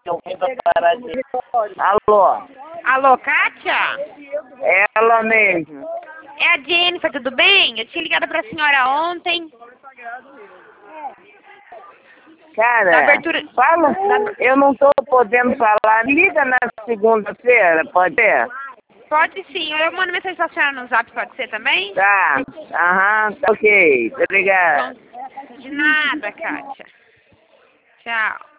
eu vim pra parar de... Alô? Alô, Kátia? Ela mesmo. É a Jennifer, tudo bem? Eu tinha ligado pra senhora ontem. Cara, Da abertura... fala, eu não tô podendo falar. Liga na segunda-feira, pode ser? Pode sim, eu mando mensagem pra senhora no zap, pode ser também? Tá, aham, tá ok, obrigado. Então, de nada, Kátia. Tchau.